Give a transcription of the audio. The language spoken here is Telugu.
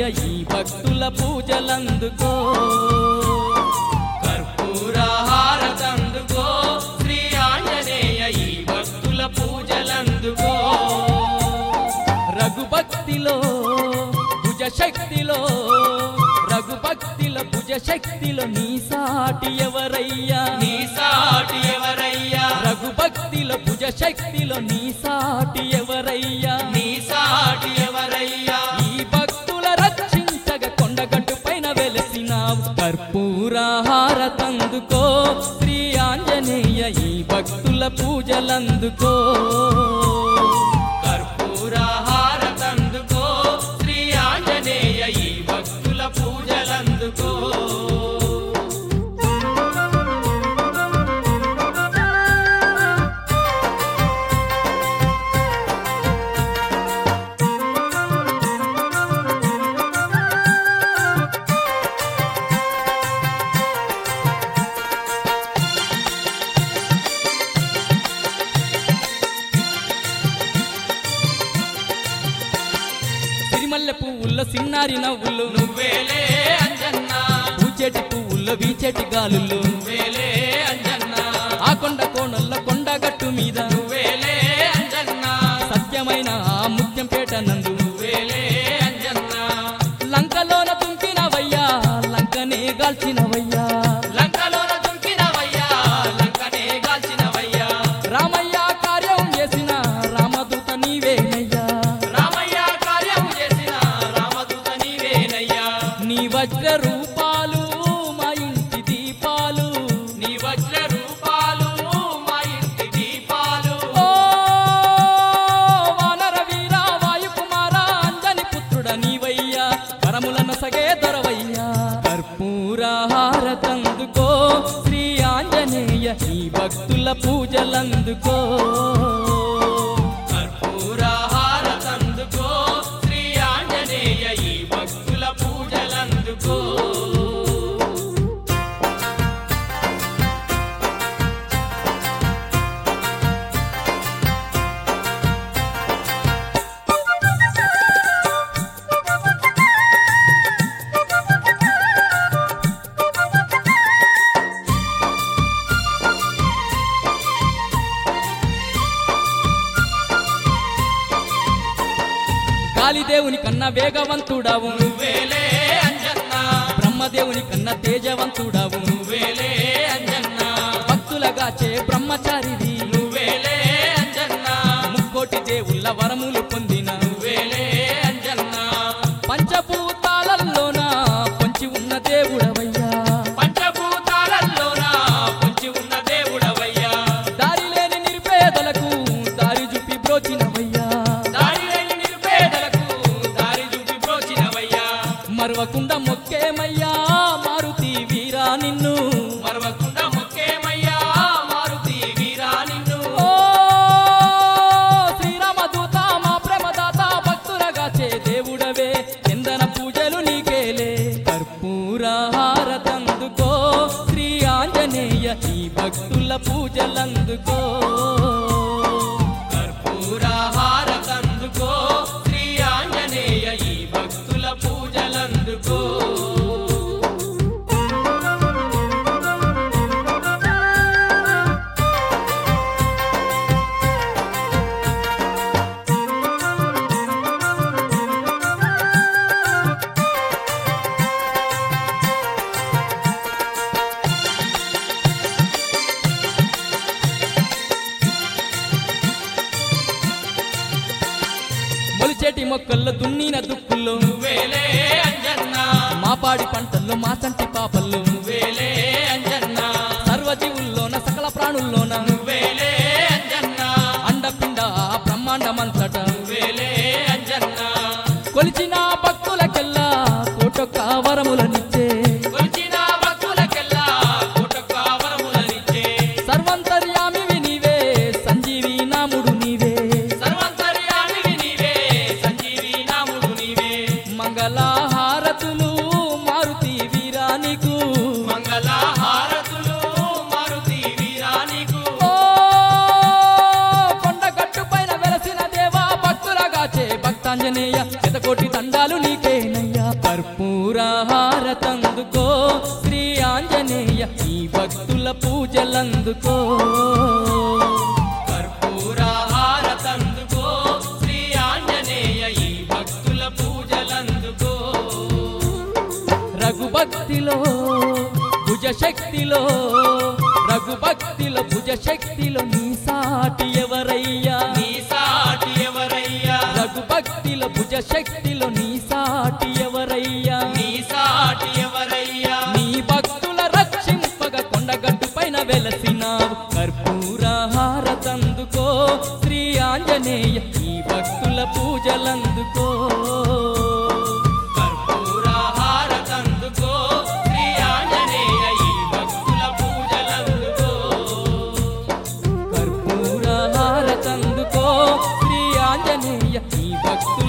ఈ భక్తుల పూజలందుకో కర్పూర హారతందుకో శ్రీ ఆంజనేయ ఈ భక్తుల పూజలందుకో రఘుభక్తిలో భుజ శక్తిలో రఘుభక్తిలో భుజ శక్తిలో నీ సాటి ఎవరయ్యా నీ సాటి ఎవరయ్యా రఘుభక్తిలో భుజ శక్తిలో నీ సాటి ఎవరయ్యా నీ సాటి ఎవరయ్యా ఈ భక్తుల రక్షించగా కొండగట్టు పైన వెలసినావు కర్పూర హారతందుకో శ్రీ ఆంజనేయ ఈ భక్తుల పూజలందుకో కర్పూర హారతందుకో శ్రీ ఆంజనేయ ఈ భక్తుల పూజలందుకో సిరిమల్లె పువ్వుల్లో సిన్నారి నవ్వులు నువ్వేలే అంజన్నా పూచెటి పువ్వుల్లో వీచెటి గాలులు నువ్వేలే అంజన్నా ఆ కొండ కోణల్లో కొండగట్టు మీద నువ్వేలే అంజన్నా సత్యమైన ఆ ముత్యంపేట నందు నువ్వేలే అంజన్నా లంకలోన తుంకినవయ్యా లంకనే గాల్చినవయ్యా లంకలోన దుంకినవయ్యా లంకనే గాల్చినవయ్యా రామయ్య కార్యం చేసిన రామదూత నీవేనయ్యా రామయ్య కార్యం చేసిన రామదూత నీవేనయ్యా నీ వజ్ర రూపాలు మా ఇంటి దీపాలు నీ వజ్ర రూపాలు మా ఇంటి దీపాలు ఓ వానర వీర వాయుకుమార అంజని పుత్రుడ నీవయ్యా వరములను సగే దొరవయ్యా కర్పూర హారతందుకో శ్రీ ఆంజనేయ ఈ భక్తుల పూజలందుకో కర్పూర హారతందుకో శ్రీ ఆంజనేయ ఈ భక్తుల పూజలందుకో గాలిదేవుని కన్నా వేగవంతుడావు నువ్వేలే అంజన్నా బ్రహ్మదేవుని కన్నా తేజవంతుడావు నువ్వేలే అంజన్నా భక్తులగాచే బ్రహ్మచారివి నువ్వేలే అంజన్నా ముక్కోటి దేవుళ్ళ వరములు పొందిన నువ్వేలే అంజన్నా పంచభూతాలలోన పొంచి ఉన్న దేవుడవయ్యా పంచభూతాలలోన పొంచి ఉన్న దేవుడవయ్యా దారి లేని నిరుపేదలకు దారి చూపి బ్రోచినవయ్యా దారి లేని నిరుపేదలకు దారి చూపి బ్రోచినవయ్యా మరవకుండా మొక్కేమయ్యా మారుతి వీరా నిన్ను మరవకుండా మొక్కేమయ్యా మారుతి వీరా నిన్ను ఓ శ్రీరామదూత మా ప్రేమదాత భక్తులగాచే దేవుడవే చందన పూజలు నీకేలే కర్పూర హారతందుకో శ్రీ ఆంజనేయ ఈ భక్తుల పూజలందుకో కర్పూర హారతందుకో శ్రీ ఆంజనేయ ఈ భక్తుల పూజలందుకో మొలిచేటి మొక్కల్లో దున్నిన దుక్కుల్లో నువ్వేలే అంజన్నా మా పాడి పంటల్లో మా చంటి పాపల్లో నువ్వేలే అంజన్నా సర్వజీవుల్లోన సకల ప్రాణుల్లోన నువ్వేలే అంజన్నా అండపిండ బ్రహ్మాండమంతట నువ్వేలే అంజన్నా కొలిచిన భక్తులకెల్లా కోటొక్క వరములనిచ్చే కొలిచిన భక్తులకెల్లా కోటొక్క వరములనిచ్చే సర్వంతర్యామివి నీవే సంజీవి నాముడు నీవే సర్వంతర్యామివి నీవే సంజీవి నాముడు నీవే మంగళహారతులు మారుతి వీరా నీకు మంగళహారతులు మారుతి వీరా నీకు ఓ కొండగట్టు పైన వెలసిన దేవా భక్తులగాచే భక్తాంజనేయ శతకోటి దండాలు నీకేనయ్యా కర్పూరహారతందుకో శ్రీ ఆంజనేయ ఈ భక్తుల పూజలందుకో కర్పూరహారతందుకో శ్రీ ఆంజనేయ ఈ భక్తుల పూజలందుకో రఘుభక్తిలో భుజశక్తిలో రఘుభక్తిలో భుజశక్తిలో నీ సాటి ఎవరయ్యా నీ సాటి ఎవరయ్యా రఘుభక్తిలో భుజశక్తిలో నీ సాటి ఎవరయ్యా నీ సాటి ఎవరయ్యా నీ భక్తుల రక్షింపగ కొండగట్టు పైన వెలసినావు కర్పూరహారతందుకో శ్రీ ఆంజనేయ ఈ భక్తుల పూజలందుకో కర్పూరహారతందుకో శ్రీ ఆంజనేయ ఈ భక్తుల పూజలందుకో కర్పూరహారతందుకో శ్రీ ఆంజనేయ ఈ భక్తుల